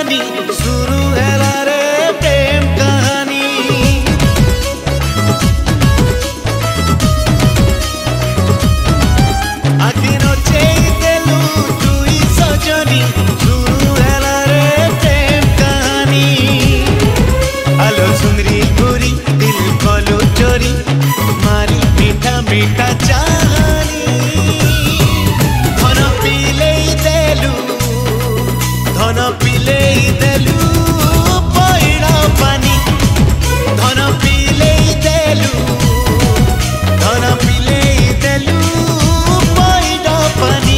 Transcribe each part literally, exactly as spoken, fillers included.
जवानी शुरू है रे प्रेम कहानी। आखिर देलु तुई सजनी शुरू है रे प्रेम कहानी। आलो सुंदरी गोरी दिल कलु चोरी मारी मीठा मीठा चाहनी। धन पिले देलु धन पिले देलु पैड़ा पानी। धन पिले देलु धन पिले देलु पैड़ा पानी।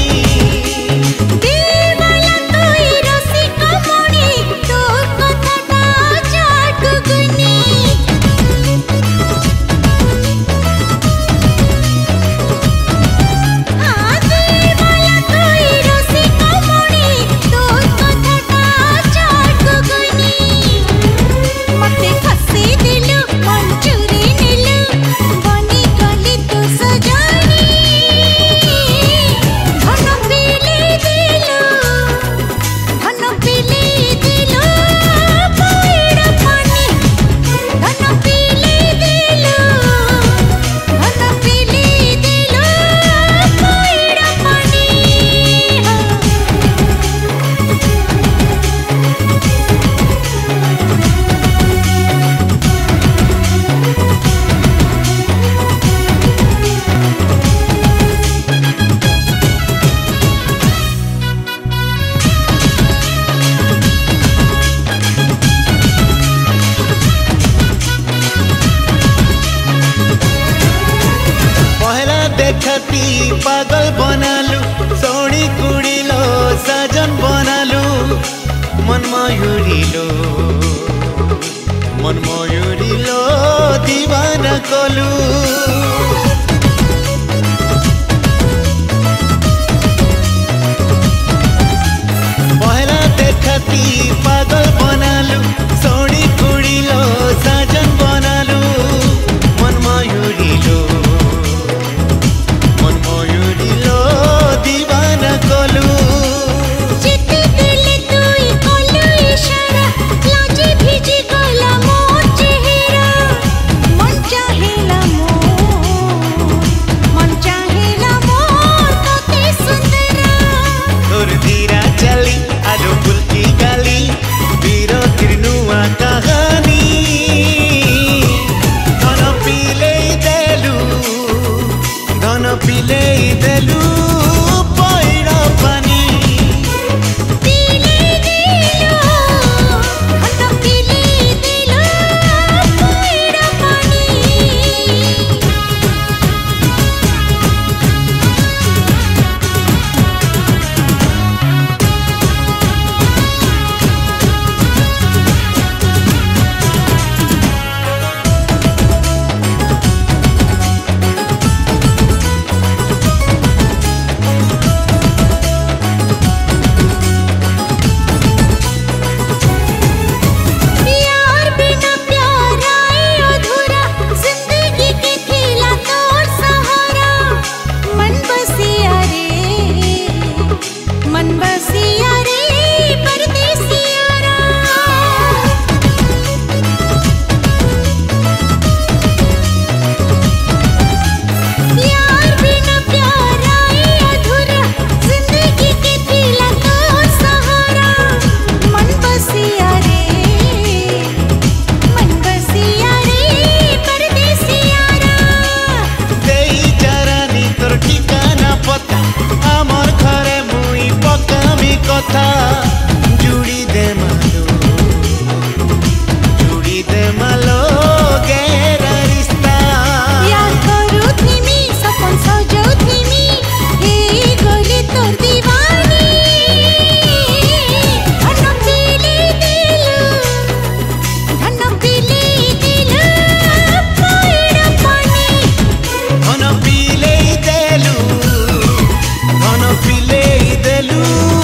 देखती पागल बनालू सोनी कुड़ी लो सजन बनालू। मन मयूरी लो मन मयूरी लो दीवाना कलू। पहला देखती पागल बनालू सोनी कुड़ी लो सजन बनालू। मन मयूरी लो दीवाना कलू। जिते दिले तुई कलू इशारा लाजे भिजी गला मोर चेहरा। मन चाहेला मोर मन चाहेला मोर तोते सुंदरा। तोर धीरा चली आलो फुल की गाली वीरो तिरनुआ कहानी। धन पिले देलु धन पिले देलु पैड़ा पानी। पिले देलु धन पिले देलु पैड़ा पानी। कथा जुड़ी दे मालो जुड़ी दे मालो गहरा रिश्ता। प्यार करू थीमी सपन सजो थीमी हे गले तोर दीवानी। धन पिले देलु धन पिले देलु पैड़ा पानी। धन पिले देलु धन पिले देलु